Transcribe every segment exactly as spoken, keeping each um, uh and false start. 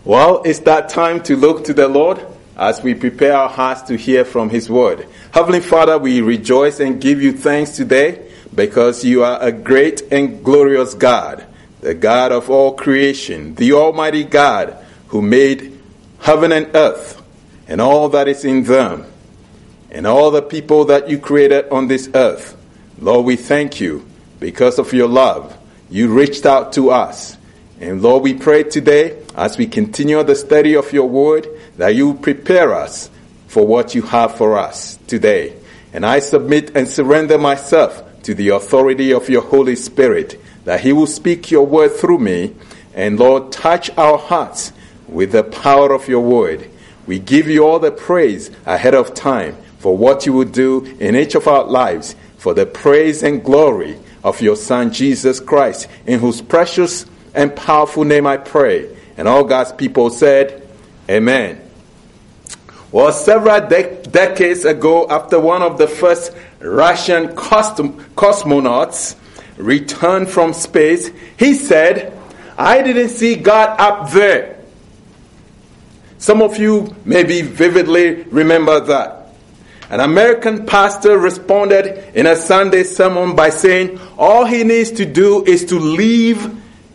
Well, it's that time to look to the Lord as we prepare our hearts to hear from His Word. Heavenly Father, we rejoice and give you thanks today because you are a great and glorious God, the God of all creation, the Almighty God who made heaven and earth and all that is in them and all the people that you created on this earth. Lord, we thank you because of your love. You reached out to us. And Lord, we pray today as we continue the study of your word that you prepare us for what you have for us today. And I submit and surrender myself to the authority of your Holy Spirit, that he will speak your word through me. And Lord, touch our hearts with the power of your word. We give you all the praise ahead of time for what you will do in each of our lives, for the praise and glory of your Son, Jesus Christ, in whose precious and powerful name I pray. And all God's people said, Amen. Well, several de- decades ago, after one of the first Russian cosm- cosmonauts returned from space, he said, I didn't see God up there. Some of you maybe vividly remember that. An American pastor responded in a Sunday sermon by saying, all he needs to do is to leave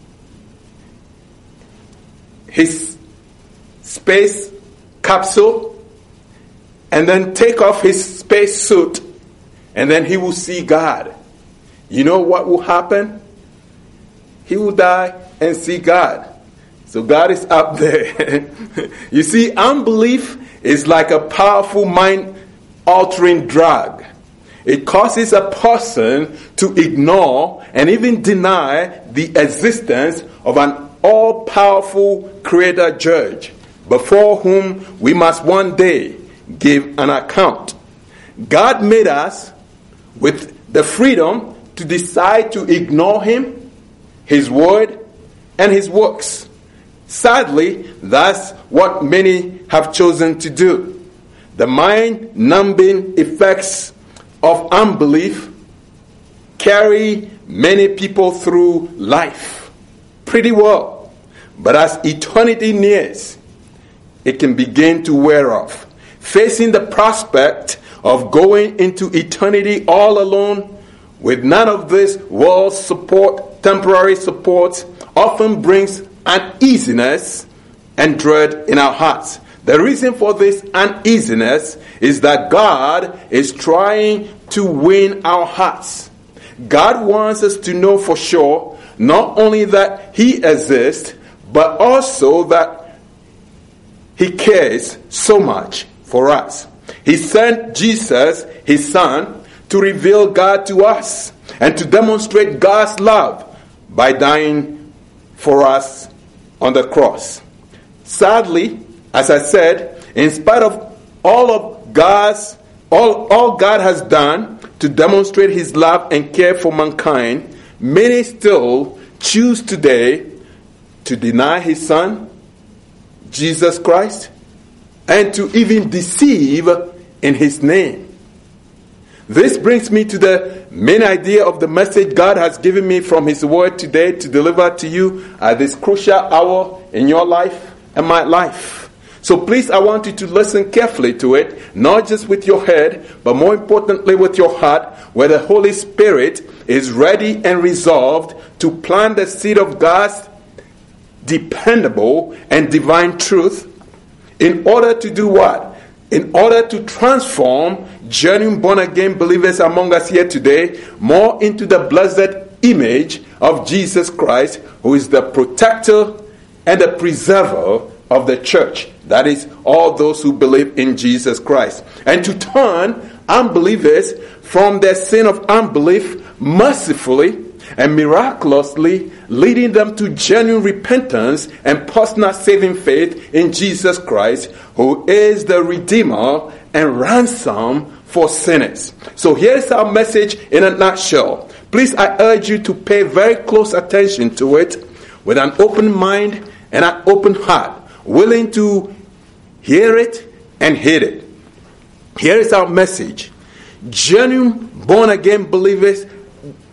his space capsule and then take off his space suit, and then he will see God. You know what will happen? He will die and see God. So God is up there. You see, unbelief is like a powerful mind-altering drug. It causes a person to ignore and even deny the existence of an all-powerful creator judge before whom we must one day give an account. God made us with the freedom to decide to ignore him, his word, and his works. Sadly, that's what many have chosen to do. The mind-numbing effects of unbelief carry many people through life pretty well. But as eternity nears, it can begin to wear off. Facing the prospect of going into eternity all alone with none of this world's support, temporary support, often brings uneasiness and dread in our hearts. The reason for this uneasiness is that God is trying to win our hearts. God wants us to know for sure not only that he exists, but also that he cares so much for us. He sent Jesus, his Son, to reveal God to us and to demonstrate God's love by dying for us on the cross. Sadly, as I said, in spite of all of God's, all, all God has done to demonstrate his love and care for mankind, many still choose today to deny his Son, Jesus Christ, and to even deceive in his name. This brings me to the main idea of the message God has given me from his word today to deliver to you at this crucial hour in your life and my life. So please, I want you to listen carefully to it, not just with your head, but more importantly with your heart, where the Holy Spirit is ready and resolved to plant the seed of God's dependable and divine truth in order to do what? In order to transform genuine born-again believers among us here today more into the blessed image of Jesus Christ, who is the protector and the preserver of the church. That is, all those who believe in Jesus Christ. And to turn unbelievers from their sin of unbelief mercifully and miraculously, leading them to genuine repentance and personal saving faith in Jesus Christ, who is the Redeemer and ransom for sinners. So here's our message in a nutshell. Please, I urge you to pay very close attention to it with an open mind and an open heart, willing to hear it and heed it. Here is our message. Genuine born-again believers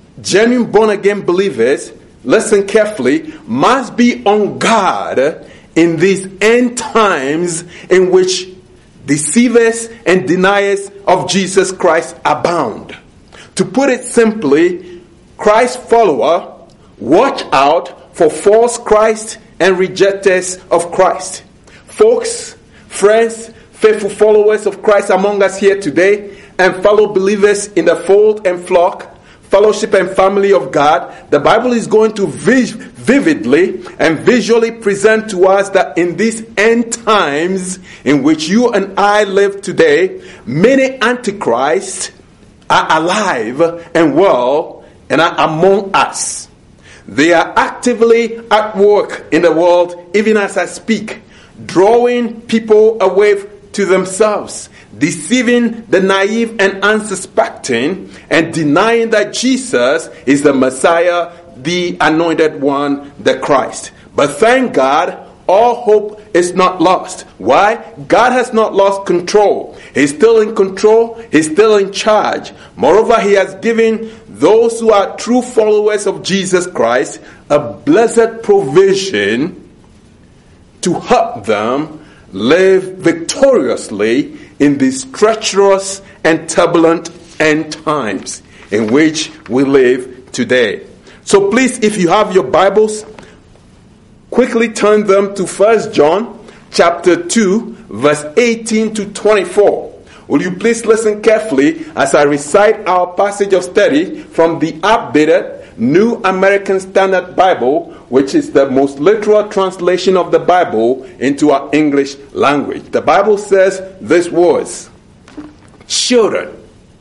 Genuine born-again believers, listen carefully, must be on guard in these end times in which deceivers and deniers of Jesus Christ abound. To put it simply, Christ follower, watch out for false Christ and rejectors of Christ. Folks, friends, faithful followers of Christ among us here today, and fellow believers in the fold and flock, fellowship and family of God, the Bible is going to vividly and visually present to us that in these end times in which you and I live today, many antichrists are alive and well and are among us. They are actively at work in the world, even as I speak, drawing people away to themselves, deceiving the naive and unsuspecting, and denying that Jesus is the Messiah, the anointed one, the Christ. But thank God, all hope is not lost. Why? God has not lost control. He's still in control. He's still in charge. Moreover, He has given those who are true followers of Jesus Christ a blessed provision to help them live victoriously in these treacherous and turbulent end times in which we live today. So please, if you have your Bibles, quickly turn them to First John chapter two, verse eighteen to twenty-four. Will you please listen carefully as I recite our passage of study from the updated New American Standard Bible, which is the most literal translation of the Bible into our English language. The Bible says these words: Children,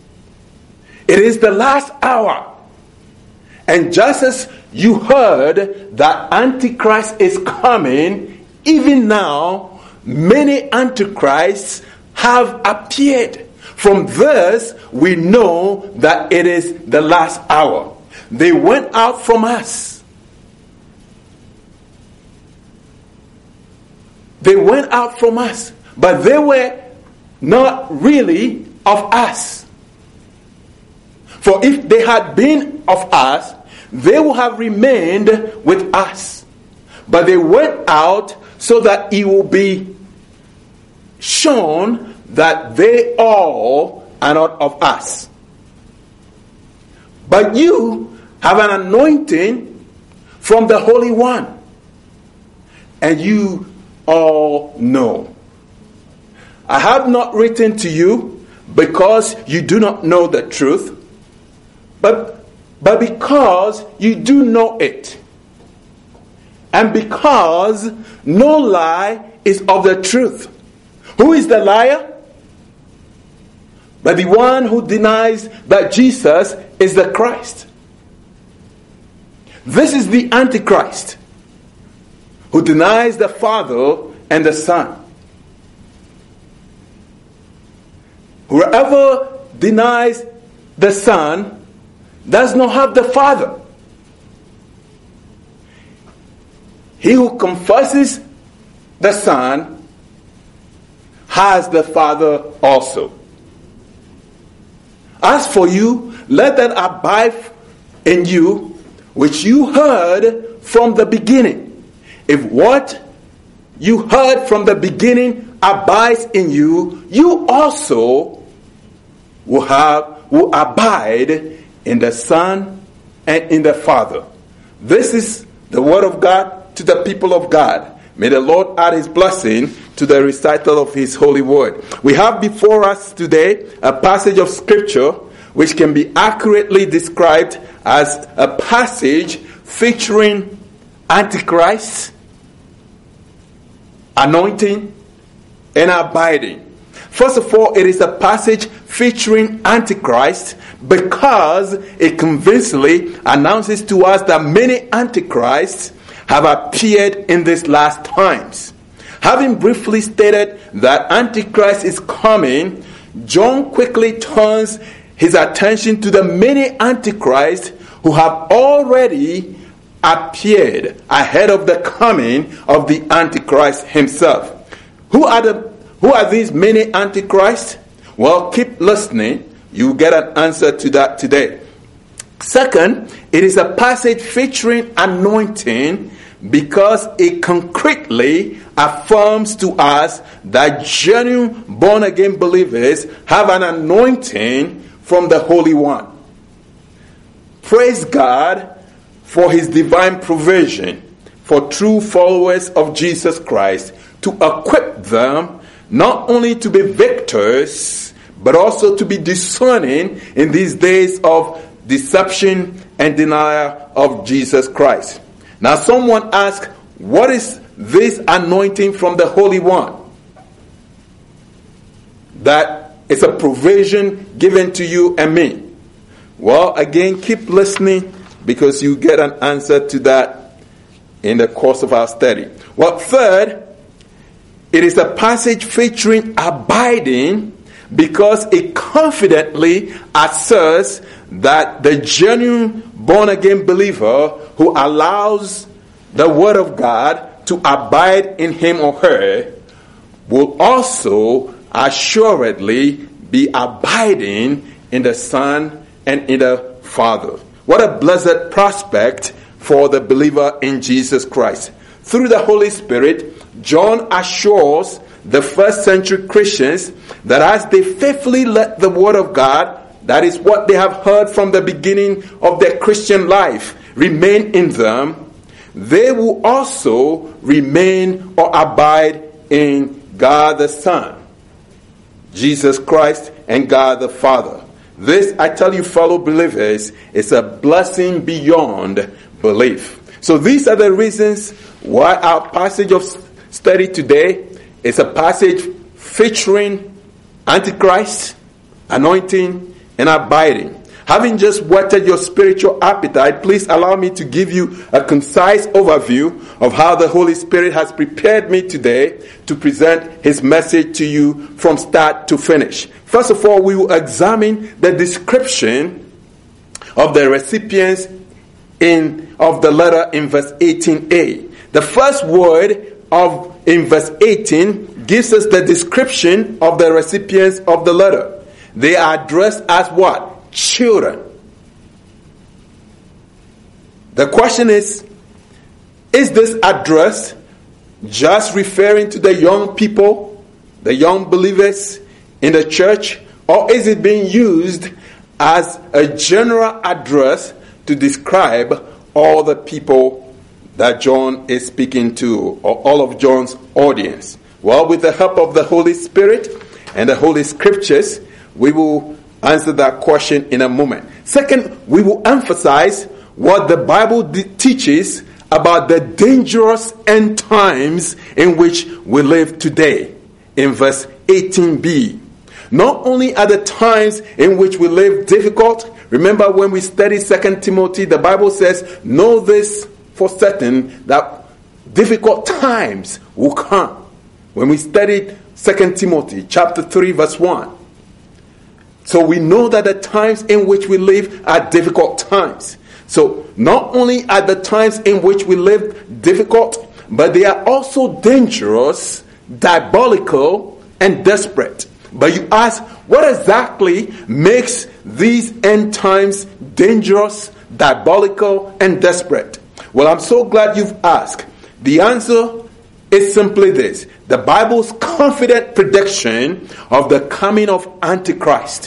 it is the last hour, and just as you heard that Antichrist is coming, even now many Antichrists have appeared. From this, we know that it is the last hour. They went out from us. They went out from us, but they were not really of us. For if they had been of us, they would have remained with us. But they went out so that it will be shown that they all are not of us. But you have an anointing from the Holy One, and you all know. I have not written to you because you do not know the truth, but, but because you do know it, and because no lie is of the truth. Who is the liar? But the one who denies that Jesus is the Christ. This is the Antichrist, who denies the Father and the Son. Whoever denies the Son does not have the Father. He who confesses the Son has the Father also. As for you, let that abide in you which you heard from the beginning. If what you heard from the beginning abides in you, you also will have will abide in the Son and in the Father. This is the word of God to the people of God. May the Lord add His blessing to the recital of His holy word. We have before us today a passage of Scripture which can be accurately described as a passage featuring Antichrist, anointing, and abiding. First of all, it is a passage featuring Antichrist because it convincingly announces to us that many Antichrists have appeared in these last times. Having briefly stated that Antichrist is coming, John quickly turns his attention to the many Antichrists who have already appeared ahead of the coming of the Antichrist himself. Who are the who are these many Antichrists? Well, keep listening. You'll get an answer to that today. Second, it is a passage featuring anointing because it concretely affirms to us that genuine born-again believers have an anointing from the Holy One. Praise God for His divine provision for true followers of Jesus Christ to equip them not only to be victors, but also to be discerning in these days of deception and denial of Jesus Christ. Now someone asks, what is this anointing from the Holy One? That is a provision given to you and me. Well, again, keep listening because you get an answer to that in the course of our study. Well, third, it is a passage featuring abiding because it confidently asserts that the genuine born-again believer who allows the Word of God to abide in him or her will also assuredly be abiding in the Son and in the Father. What a blessed prospect for the believer in Jesus Christ. Through the Holy Spirit, John assures the first century Christians that as they faithfully let the Word of God, that is what they have heard from the beginning of their Christian life, remain in them, they will also remain or abide in God the Son, Jesus Christ, and God the Father. This, I tell you, fellow believers, is a blessing beyond belief. So these are the reasons why our passage of study today is a passage featuring Antichrist, anointing, and abiding. Having just whetted your spiritual appetite, please allow me to give you a concise overview of how the Holy Spirit has prepared me today to present His message to you from start to finish. First of all, we will examine the description of the recipients in of the letter in verse eighteen a. The first word of in verse eighteen gives us the description of the recipients of the letter. They are addressed as what? Children. The question is, is this address just referring to the young people, the young believers in the church, or is it being used as a general address to describe all the people that John is speaking to, or all of John's audience? Well, with the help of the Holy Spirit and the Holy Scriptures, we will answer that question in a moment. Second, we will emphasize what the Bible de- teaches about the dangerous end times in which we live today in verse eighteen b. Not only are the times in which we live difficult, remember when we study Second Timothy, the Bible says, know this for certain, that difficult times will come. When we studied Second Timothy chapter three verse one. So we know that the times in which we live are difficult times. So not only are the times in which we live difficult, but they are also dangerous, diabolical, and desperate. But you ask, what exactly makes these end times dangerous, diabolical, and desperate? Well, I'm so glad you've asked. The answer is simply this. The Bible's confident prediction of the coming of Antichrist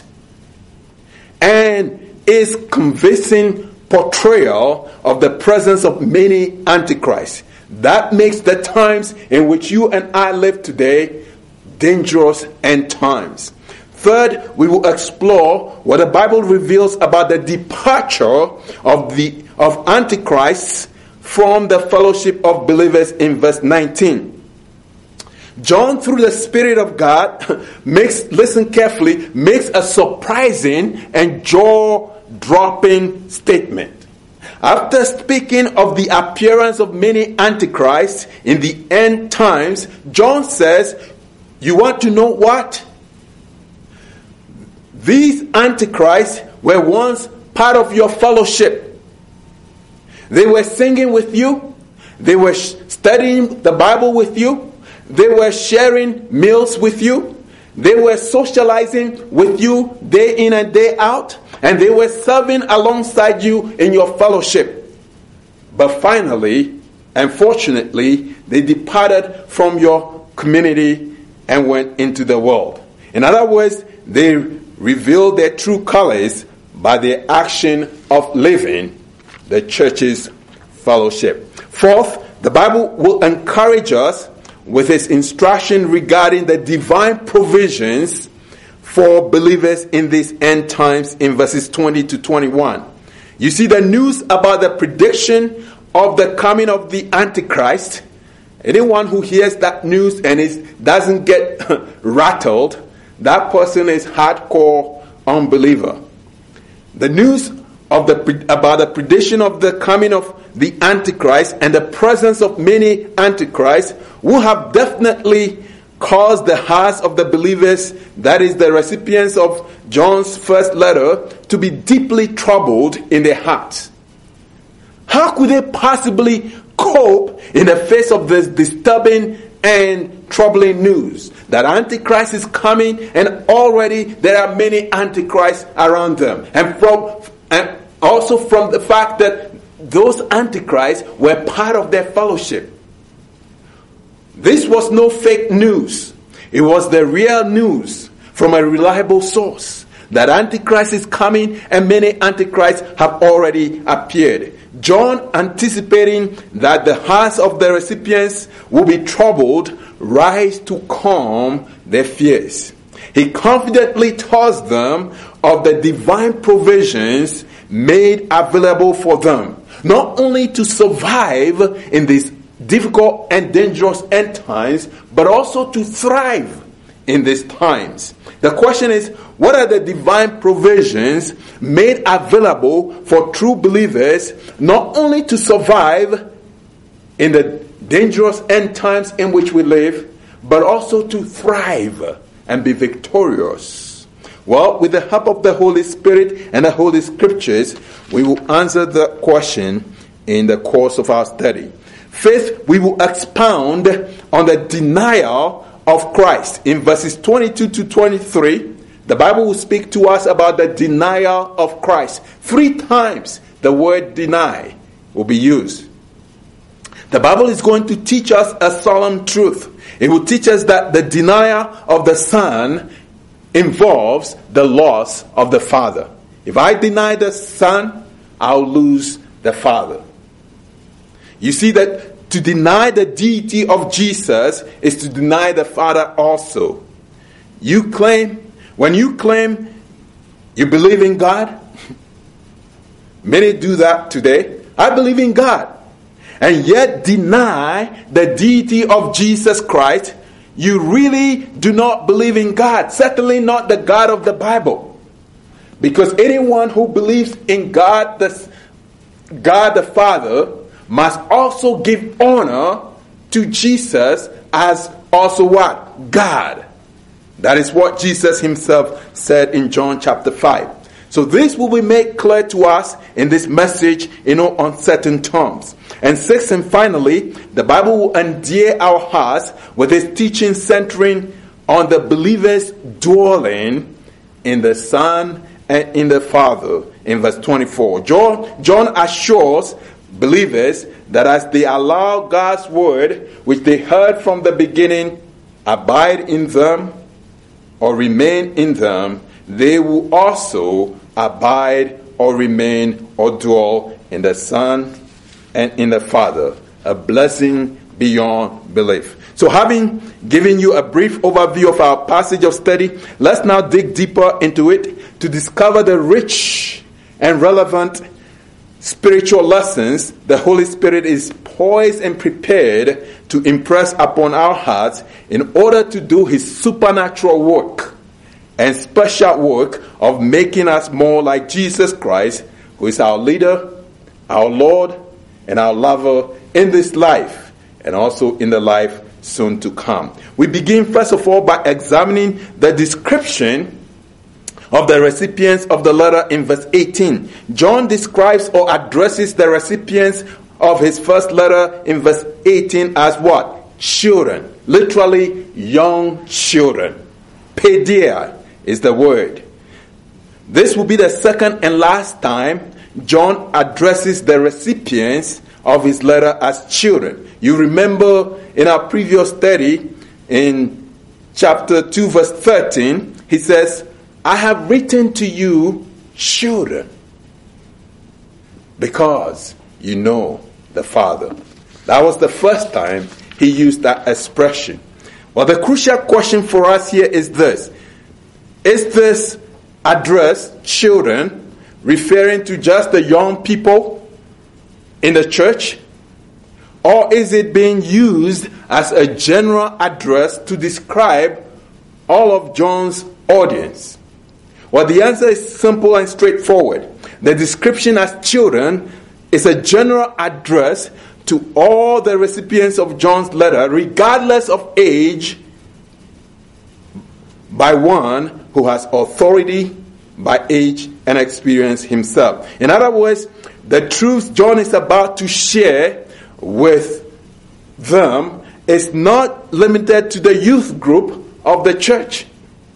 and its convincing portrayal of the presence of many Antichrists. That makes the times in which you and I live today dangerous end times. Third, we will explore what the Bible reveals about the departure of the of Antichrists from the fellowship of believers in verse nineteen. John, through the Spirit of God, makes, listen carefully, makes a surprising and jaw-dropping statement. After speaking of the appearance of many antichrists in the end times, John says, you want to know what? These antichrists were once part of your fellowship. They were singing with you. They were studying the Bible with you. They were sharing meals with you. They were socializing with you day in and day out. And they were serving alongside you in your fellowship. But finally, Unfortunately, they departed from your community and went into the world. In other words, they revealed their true colors by their action of living the church's fellowship. Fourth, the Bible will encourage us with its instruction regarding the divine provisions for believers in these end times in verses twenty to twenty-one. You see, the news about the prediction of the coming of the Antichrist, anyone who hears that news and is, doesn't get rattled, that person is hardcore unbeliever. The news of the about the prediction of the coming of the Antichrist and the presence of many Antichrists will have definitely caused the hearts of the believers, that is the recipients of John's first letter, to be deeply troubled in their hearts. How could they possibly cope in the face of this disturbing and troubling news that Antichrist is coming, and already there are many Antichrists around them, and from and also from the fact that those Antichrists were part of their fellowship? This was no fake news. It was the real news from a reliable source that Antichrist is coming, and many Antichrists have already appeared. John, anticipating that the hearts of the recipients will be troubled, rise to calm their fears. He confidently tells them of the divine provisions made available for them, not only to survive in these difficult and dangerous end times, but also to thrive in these times. The question is, what are the divine provisions made available for true believers, not only to survive in the dangerous end times in which we live, but also to thrive and be victorious? Well, with the help of the Holy Spirit and the Holy Scriptures, we will answer the question in the course of our study. Fifth, we will expound on the denial of Christ. In verses twenty-two to twenty-three, the Bible will speak to us about the denial of Christ. Three times the word deny will be used. The Bible is going to teach us a solemn truth. It will teach us that the denial of the Son involves the loss of the Father. If I deny the Son, I'll lose the Father. You see that to deny the deity of Jesus is to deny the Father also. You claim, when you claim you believe in God, many do that today. I believe in God. And yet deny the deity of Jesus Christ. You really do not believe in God. Certainly not the God of the Bible. Because anyone who believes in God, the God the Father, must also give honor to Jesus as also what? God. That is what Jesus himself said in John chapter five. So this will be made clear to us in this message in no uncertain terms. And sixth and finally, the Bible will endear our hearts with its teaching centering on the believer's dwelling in the Son and in the Father in verse twenty-four. John, John assures believers that as they allow God's word, which they heard from the beginning, abide in them or remain in them, they will also abide or remain or dwell in the Son and in the Father, a blessing beyond belief. So having given you a brief overview of our passage of study, let's now dig deeper into it to discover the rich and relevant spiritual lessons the Holy Spirit is poised and prepared to impress upon our hearts in order to do his supernatural work and special work of making us more like Jesus Christ, who is our leader, our Lord, and our lover in this life and also in the life soon to come. We begin first of all by examining the description of the recipients of the letter in verse eighteen. John describes or addresses the recipients of his first letter in verse eighteen as what? Children. Literally, young children. Paideia is the word. This will be the second and last time John addresses the recipients of his letter as children. You remember in our previous study in chapter two verse thirteen, he says, I have written to you children because you know the Father. That was the first time he used that expression. Well, the crucial question for us here is this. Is this address, children, referring to just the young people in the church? Or is it being used as a general address to describe all of John's audience? Well, the answer is simple and straightforward. The description as children is a general address to all the recipients of John's letter, regardless of age, by one who has authority by age and experience himself. In other words, the truth John is about to share with them is not limited to the youth group of the church.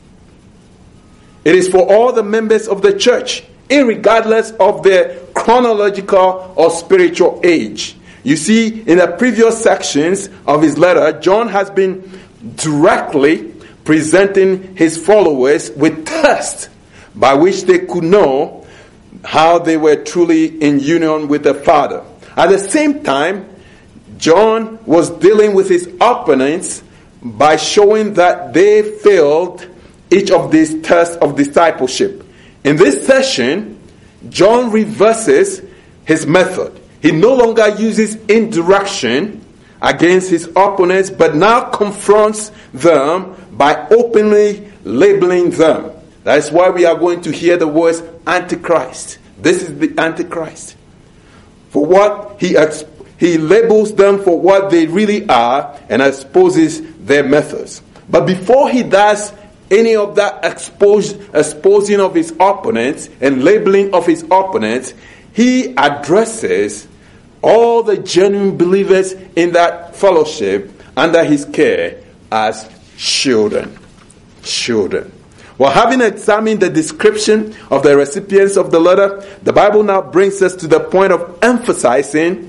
It is for all the members of the church, irregardless of their chronological or spiritual age. You see, in the previous sections of his letter, John has been directly presenting his followers with tests by which they could know how they were truly in union with the Father. At the same time, John was dealing with his opponents by showing that they failed each of these tests of discipleship. In this session, John reverses his method. He no longer uses indirection against his opponents, but now confronts them by openly labeling them. That is why we are going to hear the words Antichrist. This is the Antichrist. For what he exp- he labels them for what they really are and exposes their methods. But before he does any of that expose, exposing of his opponents and labeling of his opponents, he addresses all the genuine believers in that fellowship under his care as children. Children. Well, having examined the description of the recipients of the letter, the Bible now brings us to the point of emphasizing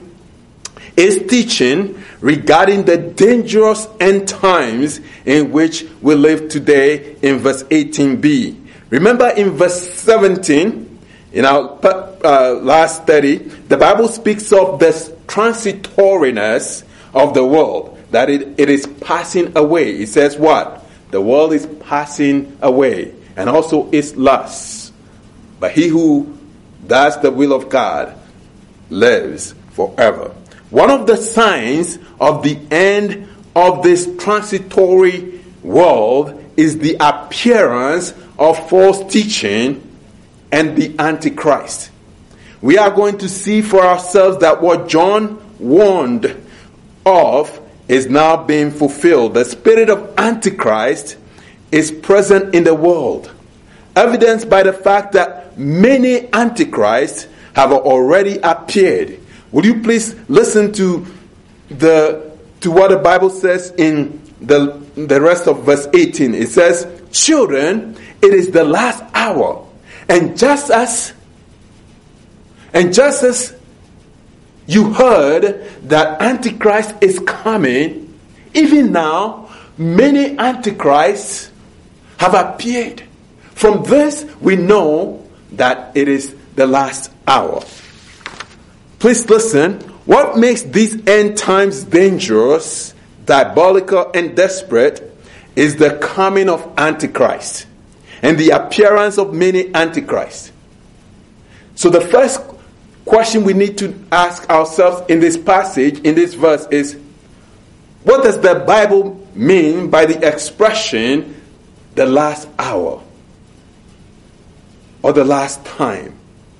its teaching regarding the dangerous end times in which we live today in verse eighteen b. Remember in verse seventeen, in our uh, last study, the Bible speaks of the transitoriness of the world, that it, it is passing away. It says what? The world is passing away, and also its lusts. But he who does the will of God lives forever. One of the signs of the end of this transitory world is the appearance of false teaching and the Antichrist. We are going to see for ourselves that what John warned of is now being fulfilled. The spirit of Antichrist is present in the world, evidenced by the fact that many Antichrists have already appeared. Would you please listen to the to what the Bible says in the, the rest of verse eighteen. It says, children, it is the last hour. And just as and just as you heard that Antichrist is coming, even now, many Antichrists have appeared. From this, we know that it is the last hour. Please listen. What makes these end times dangerous, diabolical, and desperate is the coming of Antichrist and the appearance of many Antichrists. So the first question we need to ask ourselves in this passage, in this verse, is what does the Bible mean by the expression the last hour or the last time?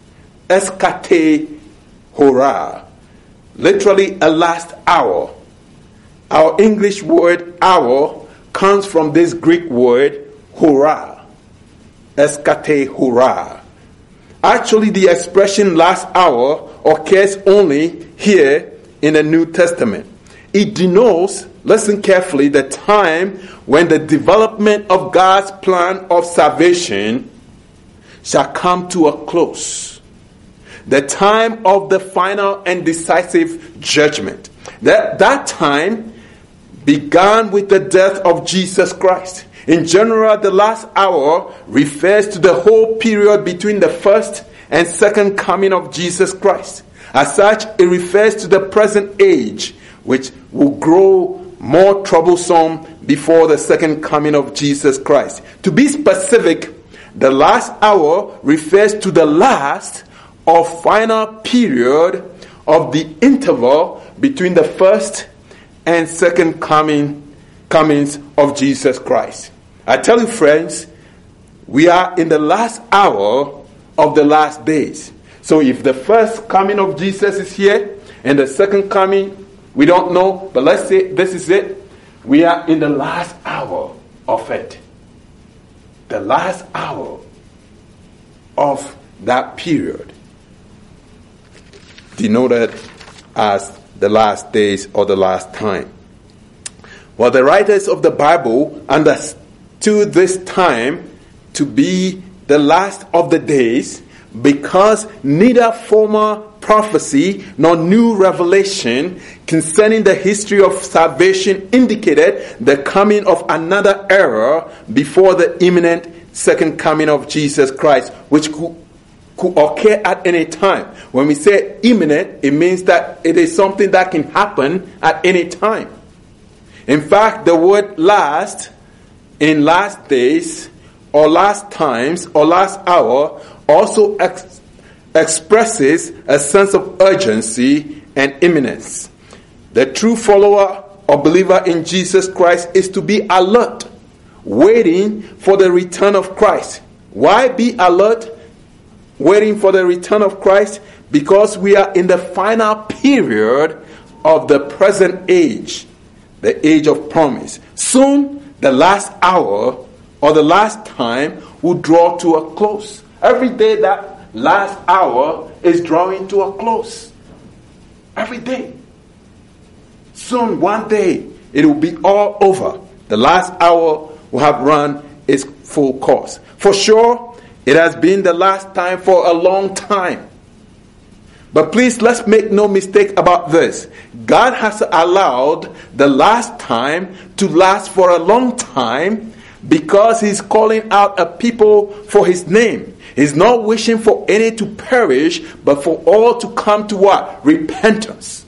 Eskate hora, literally a last hour. Our English word hour comes from this Greek word hora, eskate hora. Actually, the expression last hour occurs only here in the New Testament. It denotes, listen carefully, the time when the development of God's plan of salvation shall come to a close. the time of the final and decisive judgment. That, that time began with the death of Jesus Christ. In general, the last hour refers to the whole period between the first and second coming of Jesus Christ. As such, it refers to the present age, which will grow more troublesome before the second coming of Jesus Christ. To be specific, the last hour refers to the last or final period of the interval between the first and second coming comings of Jesus Christ. I tell you, friends, we are in the last hour of the last days. So if the first coming of Jesus is here and the second coming, we don't know, but let's say this is it. We are in the last hour of it. The last hour of that period, denoted as the last days or the last time. Well, the writers of the Bible understood this time to be the last of the days because neither former prophecy nor new revelation concerning the history of salvation indicated the coming of another era before the imminent second coming of Jesus Christ, which could, could occur at any time. When we say imminent, it means that it is something that can happen at any time. In fact, the word last in last days or last times or last hour also ex- expresses a sense of urgency and imminence. The true follower or believer in Jesus Christ is to be alert, waiting for the return of Christ. Why be alert, waiting for the return of Christ? Because we are in the final period of the present age, the age of promise. Soon, the last hour or the last time will draw to a close. Every day that last hour is drawing to a close. Every day. Soon, one day, it will be all over. The last hour will have run its full course. For sure, it has been the last time for a long time. But please, let's make no mistake about this. God has allowed the last time to last for a long time because He's calling out a people for His name. He's not wishing for any to perish, but for all to come to what? Repentance.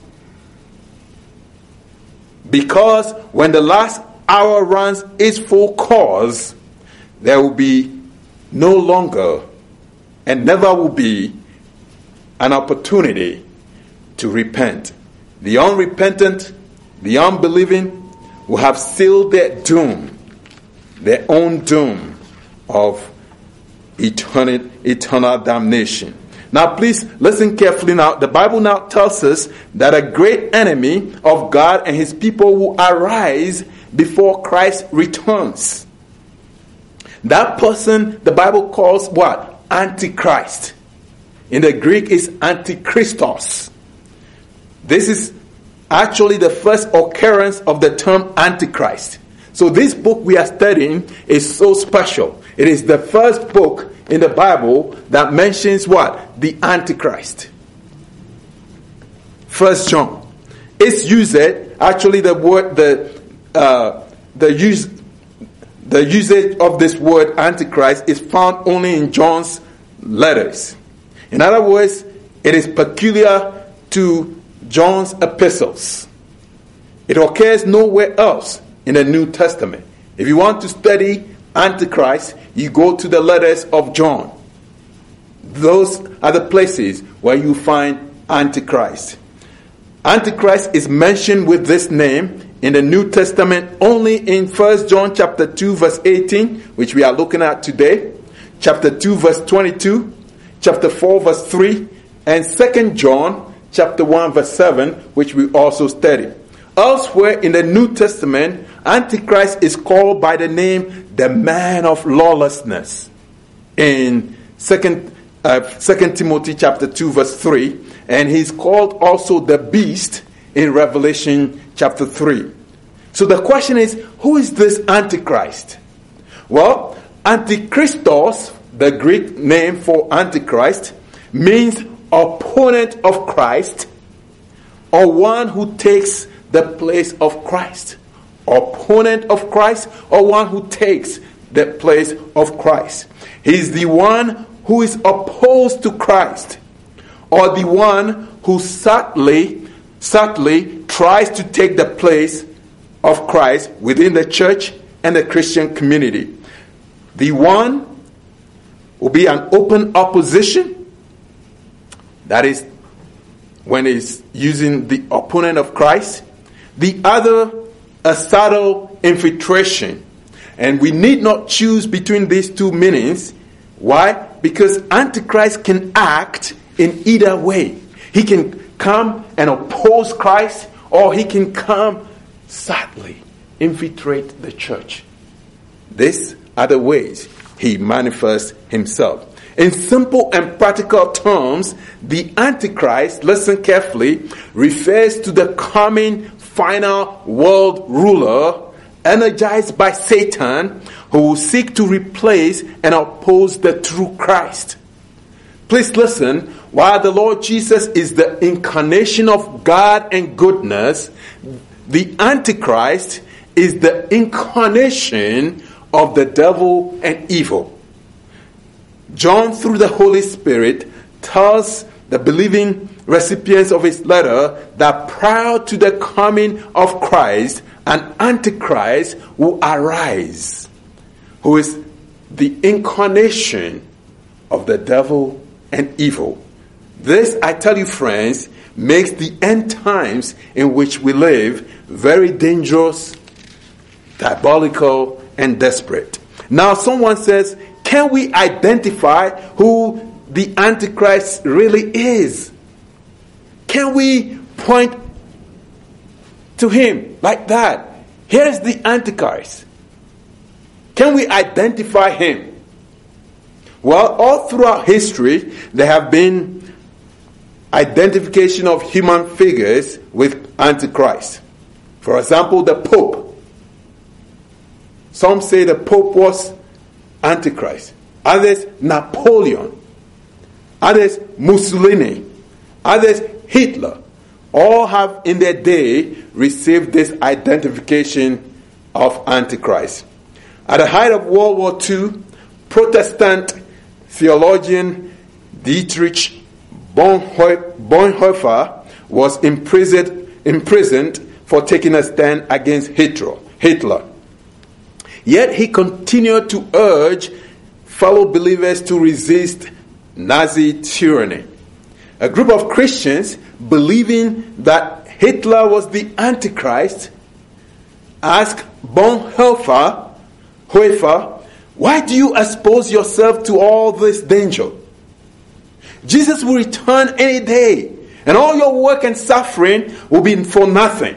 Because when the last hour runs its full course, there will be no longer and never will be an opportunity to repent. The unrepentant, the unbelieving will have sealed their doom, their own doom of eternal, eternal damnation. Now please listen carefully now. The Bible now tells us that a great enemy of God and His people will arise before Christ returns. That person the Bible calls what? Antichrist. In the Greek is Antichristos. This is actually the first occurrence of the term Antichrist. So this book we are studying is so special. It is the first book in the Bible that mentions what? The Antichrist. First John. It's used, actually the word, the uh, the use, the usage of this word Antichrist is found only in John's letters. In other words, it is peculiar to John's epistles. It occurs nowhere else in the New Testament. If you want to study Antichrist, you go to the letters of John. Those are the places where you find Antichrist. Antichrist is mentioned with this name in the New Testament only in First John chapter two verse eighteen, which we are looking at today, chapter two verse twenty-two, chapter four verse three, and Second John chapter one verse seven, which we also study. Elsewhere in the New Testament, Antichrist is called by the name the man of lawlessness in Second uh, Second Timothy chapter two verse three, and he's called also the beast in Revelation chapter three. So the question is, who is this Antichrist? Well, Antichristos, the Greek name for Antichrist, means opponent of Christ, or one who takes the place of Christ. Opponent of Christ, or one who takes the place of Christ. He's the one who is opposed to Christ, or the one who subtly, subtly tries to take the place of Christ within the church and the Christian community. The one will be an open opposition. That is when he's using the opponent of Christ. The other, a subtle infiltration. And we need not choose between these two meanings. Why? Because Antichrist can act in either way. He can come and oppose Christ, or he can come subtly infiltrate the church. These are the ways he manifests himself. In simple and practical terms, the Antichrist, listen carefully, refers to the coming final world ruler energized by Satan, who will seek to replace and oppose the true Christ. Please listen, while the Lord Jesus is the incarnation of God and goodness, the Antichrist is the incarnation of the devil and evil. John, through the Holy Spirit, tells the believing recipients of his letter that prior to the coming of Christ, an Antichrist will arise, who is the incarnation of the devil and evil. This, I tell you friends, makes the end times in which we live very dangerous, diabolical, and desperate. Now someone says, can we identify who the Antichrist really is? Can we point to him like that? Here's the Antichrist. Can we identify him? Well, all throughout history, there have been identification of human figures with Antichrist. For example, the Pope. Some say the Pope was Antichrist. Others, Napoleon. Others, Mussolini. Others, Hitler. All have in their day received this identification of Antichrist. At the height of World War Two, Protestant theologian Dietrich Bonhoeffer was imprisoned, imprisoned for taking a stand against Hitler. Hitler. Yet he continued to urge fellow believers to resist Nazi tyranny. A group of Christians, believing that Hitler was the Antichrist, asked Bonhoeffer, Hoefer, why do you expose yourself to all this danger? Jesus will return any day, and all your work and suffering will be for nothing.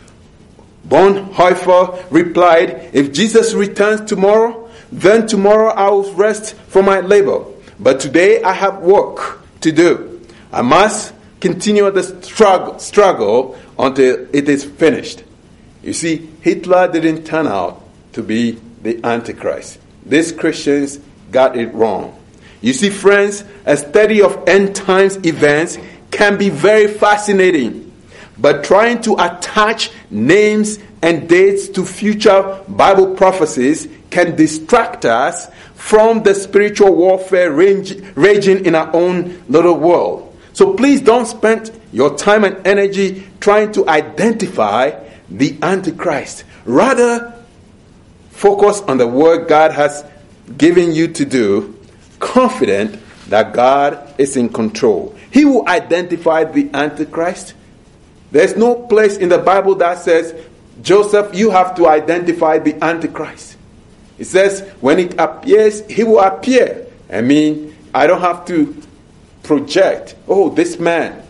Bonhoeffer replied, if Jesus returns tomorrow, then tomorrow I will rest from my labor. But today I have work to do. I must continue the struggle, struggle until it is finished. You see, Hitler didn't turn out to be the Antichrist. These Christians got it wrong. You see, friends, a study of end times events can be very fascinating. But trying to attach names and dates to future Bible prophecies can distract us from the spiritual warfare range, raging in our own little world. So please don't spend your time and energy trying to identify the Antichrist. Rather, focus on the work God has given you to do, confident that God is in control. He will identify the Antichrist. There's no place in the Bible that says, Joseph, you have to identify the Antichrist. It says, when it appears, he will appear. I mean, I don't have to project, oh, this man.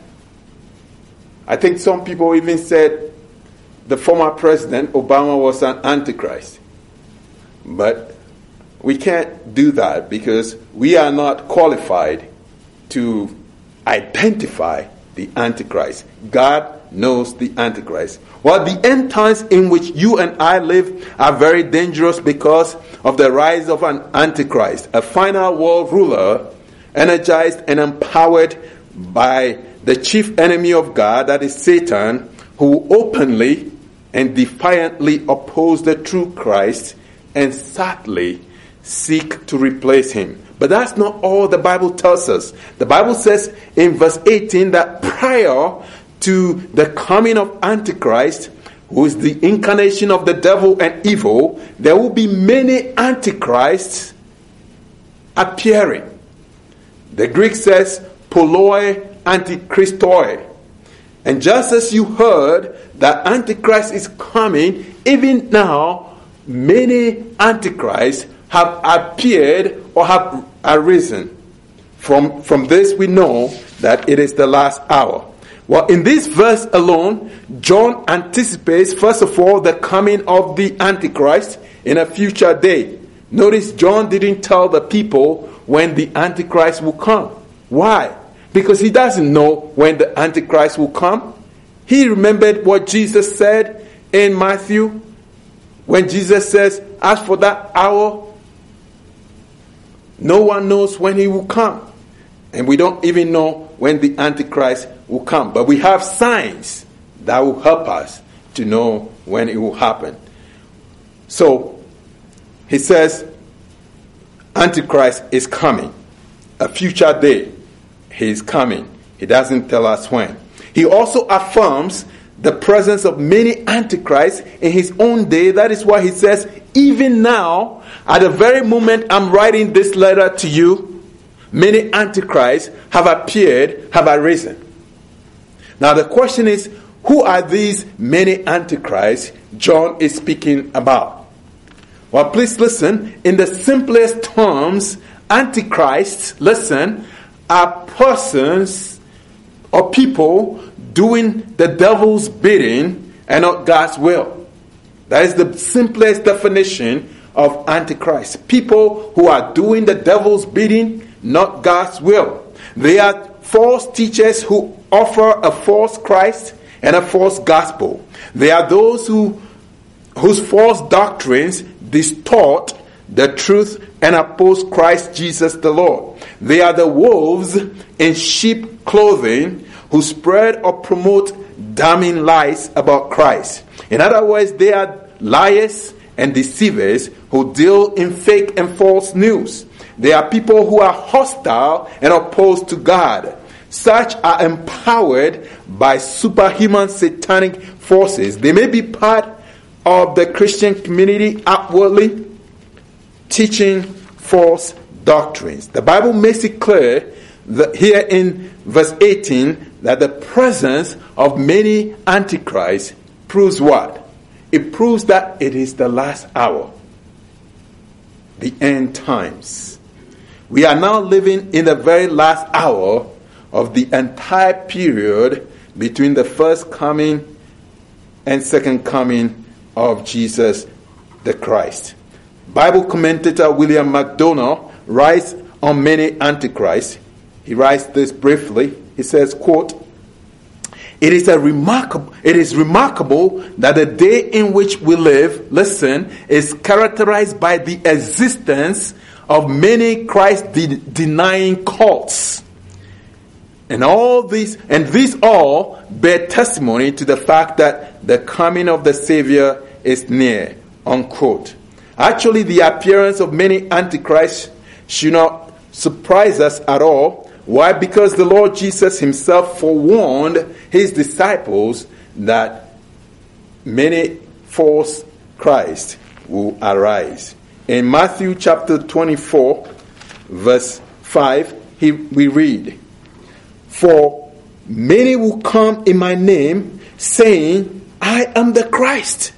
I think some people even said the former president, Obama, was an Antichrist. But we can't do that because we are not qualified to identify the Antichrist. God knows the Antichrist. Well, the end times in which you and I live are very dangerous because of the rise of an Antichrist, a final world ruler, energized and empowered by the chief enemy of God, that is Satan, who openly and defiantly oppose the true Christ and sadly seek to replace him. But that's not all the Bible tells us. The Bible says in verse eighteen that prior to the coming of Antichrist, who is the incarnation of the devil and evil, there will be many Antichrists appearing. The Greek says poloi antichristoi. And just as you heard that Antichrist is coming, even now many Antichrists have appeared or have arisen. From, from this we know that it is the last hour. Well, in this verse alone, John anticipates, first of all, the coming of the Antichrist in a future day. Notice John didn't tell the people when the Antichrist will come. Why? Because he doesn't know when the Antichrist will come. He remembered what Jesus said in Matthew, when Jesus says, as for that hour, no one knows when he will come. And we don't even know when the Antichrist will come. But we have signs that will help us to know when it will happen. So, he says, Antichrist is coming. A future day, he is coming. He doesn't tell us when. He also affirms the presence of many Antichrists in his own day. That is why he says, even now, at the very moment I'm writing this letter to you, many Antichrists have appeared, have arisen. Now the question is, who are these many Antichrists John is speaking about? Well, please listen. In the simplest terms, Antichrists, listen, are persons or people doing the devil's bidding and not God's will. That is the simplest definition of Antichrist. People who are doing the devil's bidding, not God's will. They are false teachers who offer a false Christ and a false gospel. They are those who whose false doctrines distort the truth and oppose Christ Jesus the Lord. They are the wolves in sheep clothing who spread or promote damning lies about Christ. In other words, they are liars and deceivers who deal in fake and false news. They are people who are hostile and opposed to God. Such are empowered by superhuman satanic forces. They may be part of the Christian community outwardly, teaching false doctrines. The Bible makes it clear that here in verse eighteen that the presence of many antichrists proves what? It proves that it is the last hour, the end times. We are now living in the very last hour of the entire period between the first coming and second coming of Jesus the Christ. Bible commentator William MacDonald writes on many antichrists. He writes this briefly. He says, quote, It is a remarkable, it is remarkable that the day in which we live, listen, is characterized by the existence of many Christ-denying cults. And all these, and these all bear testimony to the fact that the coming of the Savior is near, unquote. Actually, the appearance of many antichrists should not surprise us at all. Why? Because the Lord Jesus himself forewarned his disciples that many false Christs will arise. In Matthew chapter twenty-four, verse five, he, we read, For many will come in my name, saying, I am the Christ,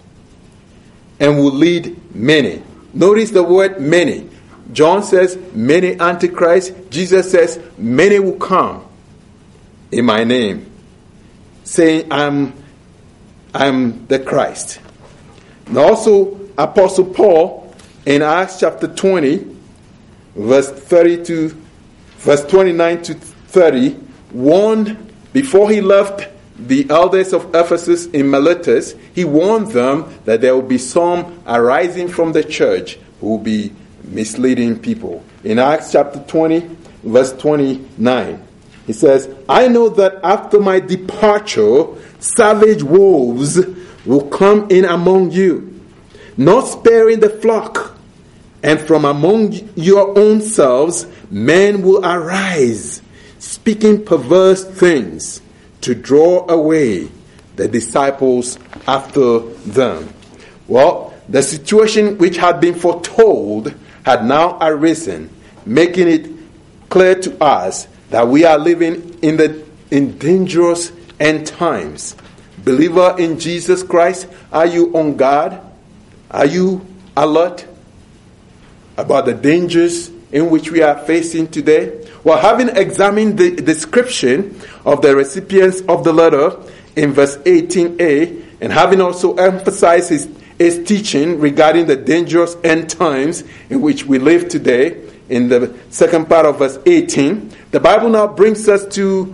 and will lead many. Notice the word many. John says many antichrists. Jesus says many will come in my name, saying I'm, I'm the Christ. And also Apostle Paul in Acts chapter twenty, verse thirty-two, verse twenty-nine to thirty, warned before he left the elders of Ephesus in Miletus. He warned them that there will be some arising from the church who will be misleading people. In Acts chapter twenty, verse twenty-nine, He says, I know that after my departure, savage wolves will come in among you, not sparing the flock. And from among your own selves, men will arise, speaking perverse things, to draw away the disciples after them. Well, the situation which had been foretold had now arisen, making it clear to us that we are living in the in dangerous end times. Believer in Jesus Christ, are you on guard? Are you alert about the dangers in which we are facing today? Well, having examined the description of the recipients of the letter in verse eighteen a, and having also emphasized his, his teaching regarding the dangerous end times in which we live today, in the second part of verse eighteen, the Bible now brings us to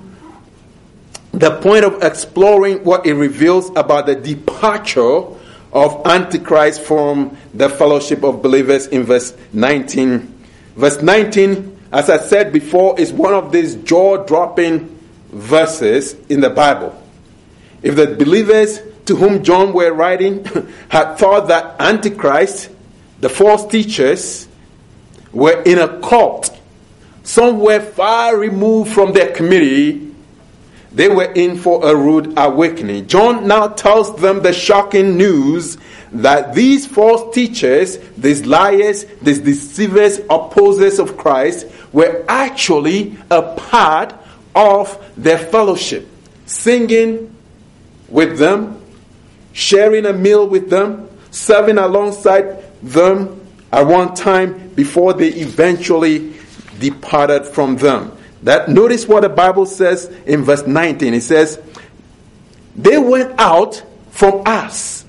the point of exploring what it reveals about the departure of Antichrist from the fellowship of believers in verse nineteen. Verse nineteen, as I said before, is one of these jaw-dropping verses in the Bible. If the believers to whom John were writing had thought that Antichrist, the false teachers, were in a cult, somewhere far removed from their community, they were in for a rude awakening. John now tells them the shocking news that these false teachers, these liars, these deceivers, opposers of Christ, were actually a part of their fellowship, singing with them, sharing a meal with them, serving alongside them at one time before they eventually departed from them. That notice what the Bible says in verse nineteen. It says, they went out from us,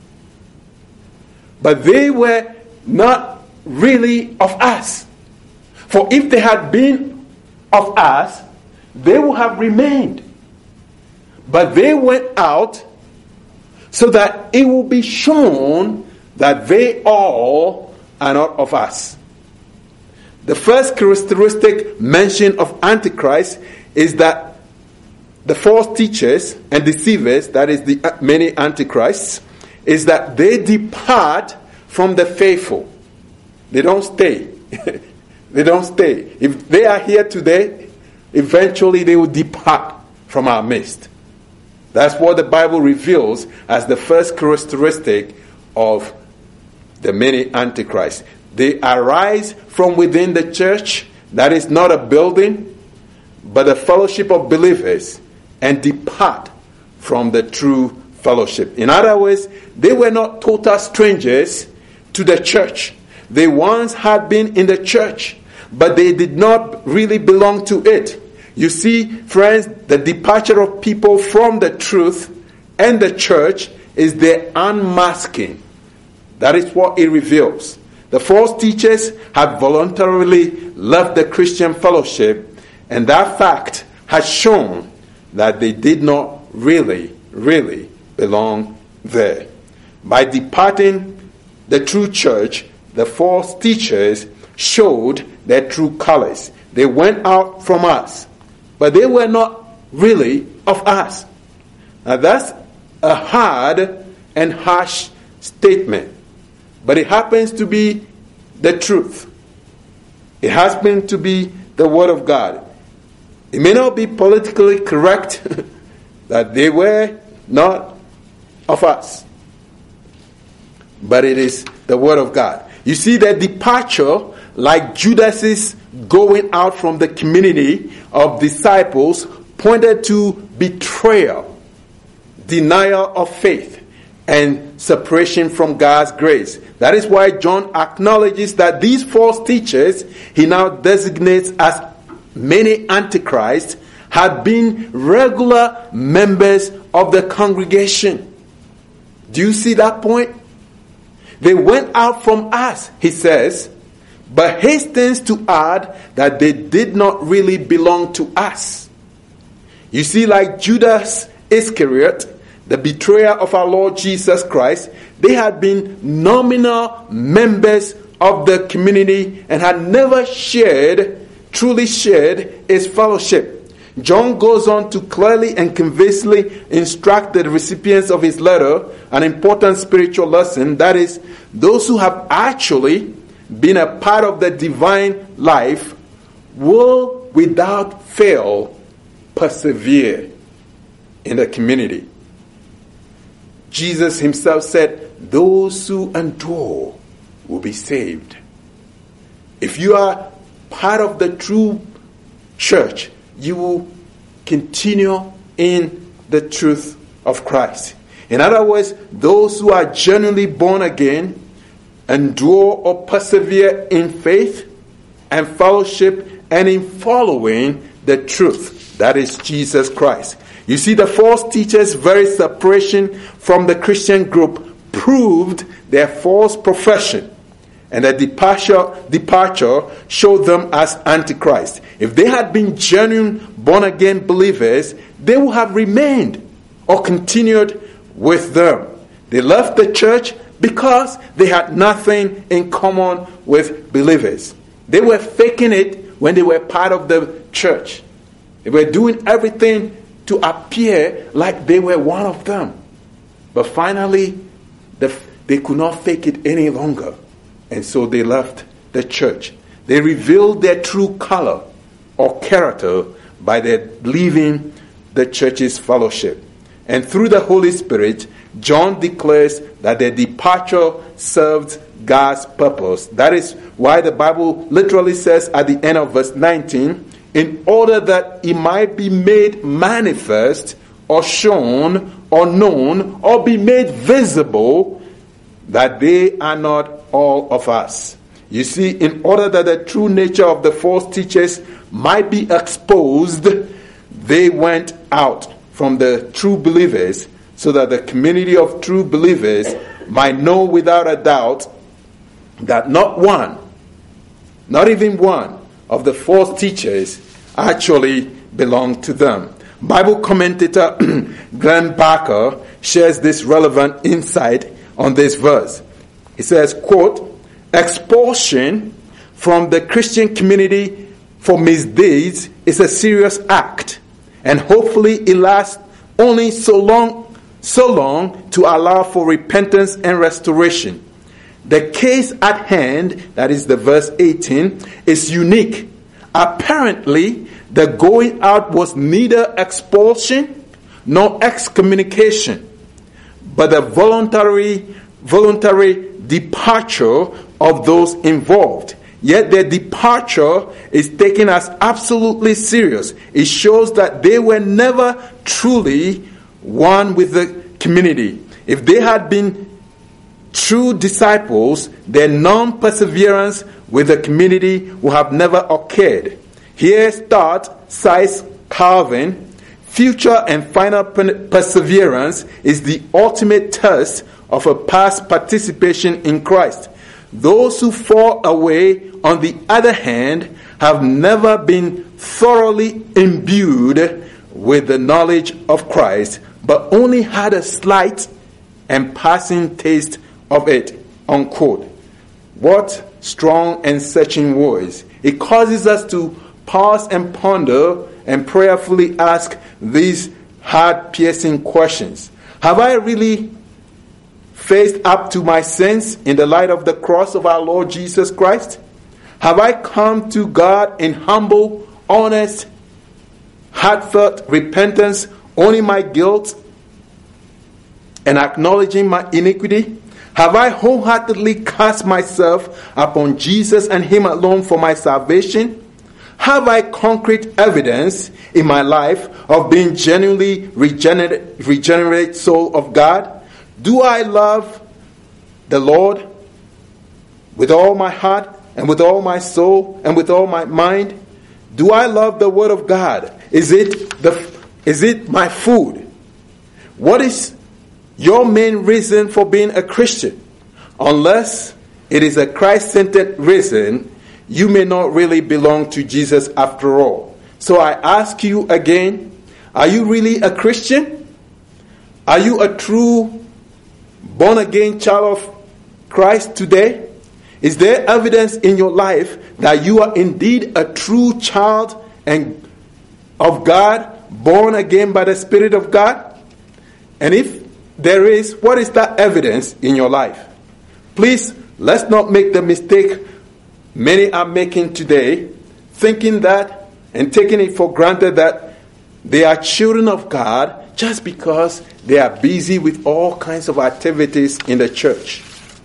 but they were not really of us. For if they had been of us, they would have remained. But they went out so that it will be shown that they all are not of us. The first characteristic mentioned of Antichrist is that the false teachers and deceivers, that is the many Antichrists, is that they depart from the faithful. They don't stay. They don't stay. If they are here today, eventually they will depart from our midst. That's what the Bible reveals as the first characteristic of the many Antichrists. They arise from within the church, that is not a building, but a fellowship of believers, and depart from the true fellowship. In other words, they were not total strangers to the church. They once had been in the church, but they did not really belong to it. You see, friends, the departure of people from the truth and the church is their unmasking. That is what it reveals. The false teachers have voluntarily left the Christian fellowship, and that fact has shown that they did not really, really belong there. By departing the true church, the false teachers showed their true colors. They went out from us, but they were not really of us. Now that's a hard and harsh statement, but it happens to be the truth. It happens to be the Word of God. It may not be politically correct that they were not of us, but it is the Word of God. You see, their departure, like Judas's going out from the community of disciples, pointed to betrayal, denial of faith, and separation from God's grace. That is why John acknowledges that these false teachers, he now designates as many antichrists, had been regular members of the congregation. Do you see that point? They went out from us, he says, but hastens to add that they did not really belong to us. You see, like Judas Iscariot, the betrayer of our Lord Jesus Christ, they had been nominal members of the community and had never shared, truly shared its fellowship. John goes on to clearly and convincingly instruct the recipients of his letter an important spiritual lesson. That is, those who have actually been a part of the divine life will without fail persevere in the community. Jesus himself said, those who endure will be saved. If you are part of the true church, you will continue in the truth of Christ. In other words, those who are genuinely born again endure or persevere in faith and fellowship and in following the truth. That is Jesus Christ. You see, the false teachers' very separation from the Christian group proved their false profession. And the departure, departure showed them as Antichrist. If they had been genuine born-again believers, they would have remained or continued with them. They left the church because they had nothing in common with believers. They were faking it when they were part of the church. They were doing everything to appear like they were one of them. But finally, the, they could not fake it any longer. And so they left the church. They revealed their true color or character by their leaving the church's fellowship. And through the Holy Spirit, John declares that their departure served God's purpose. That is why the Bible literally says at the end of verse nineteen, in order that it might be made manifest or shown or known or be made visible that they are not all of us. You see, in order that the true nature of the false teachers might be exposed, they went out from the true believers so that the community of true believers might know without a doubt that not one, not even one of the false teachers actually belonged to them. Bible commentator Glenn Barker shares this relevant insight on this verse. He says, quote, expulsion from the Christian community for misdeeds is a serious act, and hopefully it lasts only so long, so long to allow for repentance and restoration. The case at hand, that is the verse eighteen, is unique. Apparently, the going out was neither expulsion nor excommunication, but the voluntary, voluntary departure of those involved. Yet their departure is taken as absolutely serious. It shows that they were never truly one with the community. If they had been true disciples, their non-perseverance with the community would have never occurred. Here starts, says Calvin, future and final perseverance is the ultimate test of a past participation in Christ. Those who fall away, on the other hand, have never been thoroughly imbued with the knowledge of Christ, but only had a slight and passing taste of it. Unquote. What strong and searching words. It causes us to pause and ponder and prayerfully ask these heart-piercing questions. Have I really faced up to my sins in the light of the cross of our Lord Jesus Christ? Have I come to God in humble, honest, heartfelt repentance, owning my guilt and acknowledging my iniquity? Have I wholeheartedly cast myself upon Jesus and Him alone for my salvation? Have I concrete evidence in my life of being genuinely regenerate, regenerate soul of God? Do I love the Lord with all my heart and with all my soul and with all my mind? Do I love the Word of God? Is it the is it my food? What is your main reason for being a Christian? Unless it is a Christ-centered reason, you may not really belong to Jesus after all. So I ask you again, are you really a Christian? Are you a true born-again child of Christ today? Is there evidence in your life that you are indeed a true child and of God, born again by the Spirit of God? And if there is, what is that evidence in your life? Please, let's not make the mistake many are making today, thinking that and taking it for granted that they are children of God just because they are busy with all kinds of activities in the church.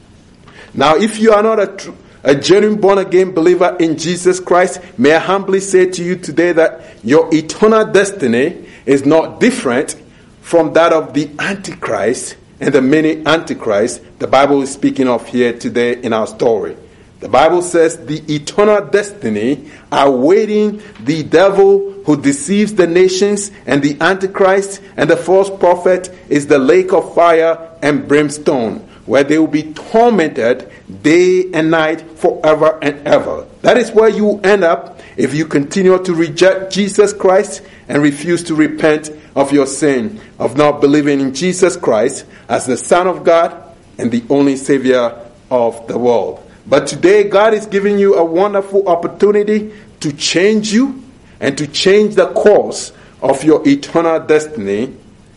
Now, if you are not a true A genuine born-again believer in Jesus Christ, may I humbly say to you today that your eternal destiny is not different from that of the Antichrist and the many Antichrists the Bible is speaking of here today in our story. The Bible says the eternal destiny awaiting the devil who deceives the nations and the Antichrist and the false prophet is the lake of fire and brimstone, where they will be tormented day and night forever and ever. That is where you will end up if you continue to reject Jesus Christ and refuse to repent of your sin, of not believing in Jesus Christ as the Son of God and the only Savior of the world. But today, God is giving you a wonderful opportunity to change you and to change the course of your eternal destiny,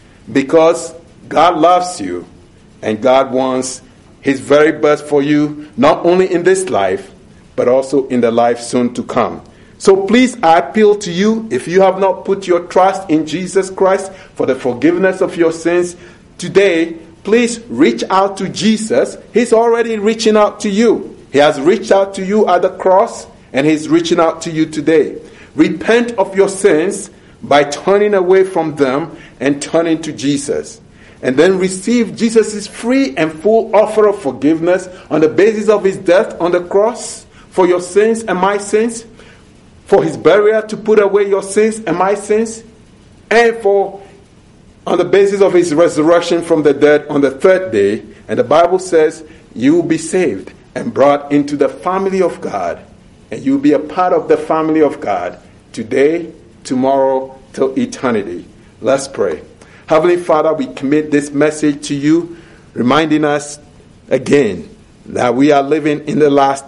because God loves you and God wants His very best for you, not only in this life, but also in the life soon to come. So please, I appeal to you, if you have not put your trust in Jesus Christ for the forgiveness of your sins today, please reach out to Jesus. He's already reaching out to you. He has reached out to you at the cross, and He's reaching out to you today. Repent of your sins by turning away from them and turning to Jesus. And then receive Jesus' free and full offer of forgiveness on the basis of His death on the cross for your sins and my sins, for His burial to put away your sins and my sins, and for on the basis of His resurrection from the dead on the third day. And the Bible says you will be saved and brought into the family of God, and you will be a part of the family of God today, tomorrow, till eternity. Let's pray. Heavenly Father, we commit this message to you, reminding us again that we are living in the last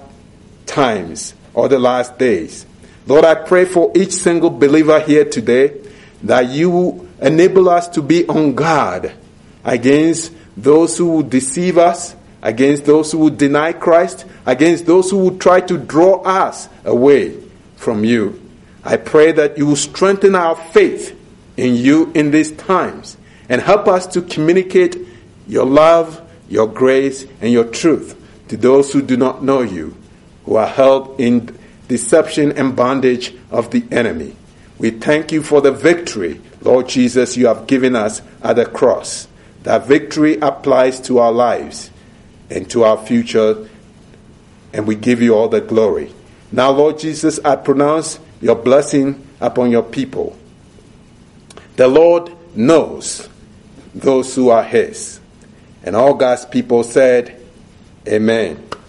times or the last days. Lord, I pray for each single believer here today that you will enable us to be on guard against those who will deceive us, against those who will deny Christ, against those who will try to draw us away from you. I pray that you will strengthen our faith in you in these times and help us to communicate your love, your grace, and your truth to those who do not know you, who are held in deception and bondage of the enemy. We thank you for the victory, Lord Jesus, you have given us at the cross. That victory applies to our lives and to our future, and we give you all the glory. Now, Lord Jesus, I pronounce your blessing upon your people. The Lord knows those who are His. And all God's people said, Amen.